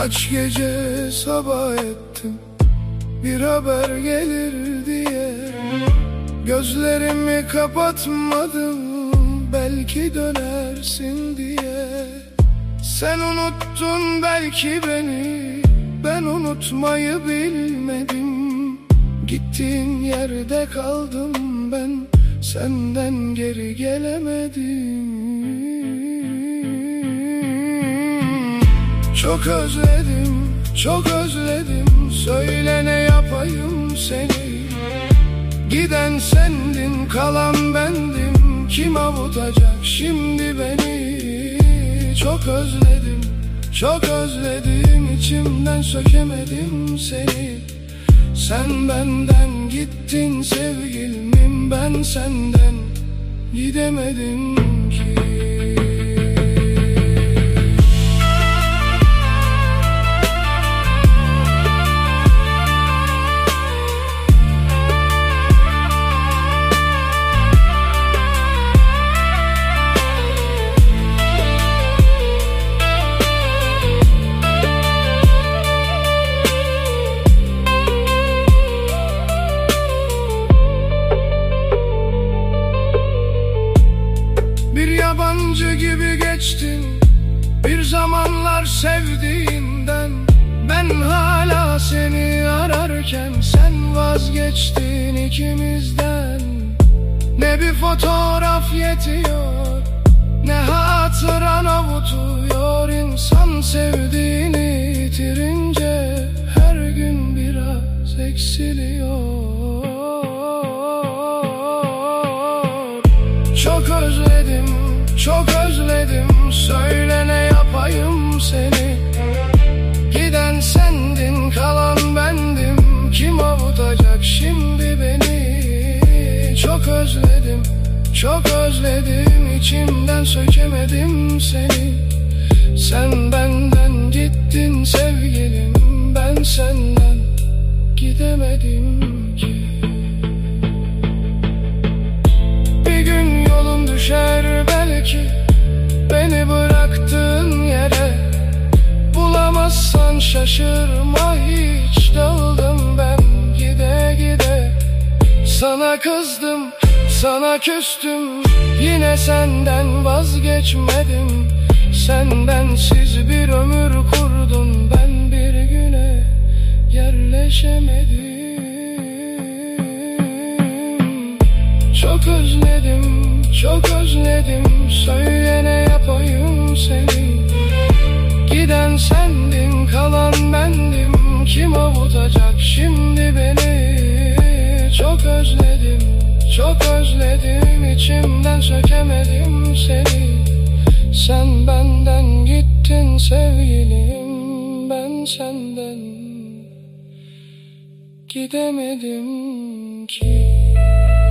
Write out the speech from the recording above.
Kaç gece sabah ettim bir haber gelir diye. Gözlerimi kapatmadım belki dönersin diye. Sen unuttun belki beni, ben unutmayı bilmedim. Gittiğin yerde kaldım ben, senden geri gelemedim. Çok özledim, çok özledim. Söyle ne yapayım seni? Giden sendin, kalan bendim. Kim avutacak şimdi beni? Çok özledim, çok özledim. İçimden sökemedim seni. Sen benden gittin sevgilimim, ben senden gidemedim ki. Yabancı gibi geçtin bir zamanlar sevdiğinden. Ben hala seni ararken sen vazgeçtin ikimizden. Ne bir fotoğraf yetiyor, ne hatıran avutuyor. İnsan sevdiğini yitirince her gün biraz eksiliyor. Çok özledim, çok özledim. Söyle ne yapayım seni? Giden sendin, kalan bendim. Kim avutacak şimdi beni? Çok özledim, çok özledim. İçimden sökemedim seni. Sen benden gittin sevgilim, ben senden gidemedim ki. Bir gün yolun düşer belki beni bıraktığın yere. Bulamazsan şaşırma hiç, dağıldım ben gide gide. Sana kızdım, sana küstüm, yine senden vazgeçmedim. Sen bensiz bir ömür kurdum, ben bir güne yerleşemedim. Çok özledim, çok özledim. Söyle ne yapayım seni? Giden sendin, kalan bendim. Kim avutacak şimdi beni? Çok özledim, çok özledim. İçimden sökemedim seni. Sen benden gittin sevgilim, ben senden gidemedim ki.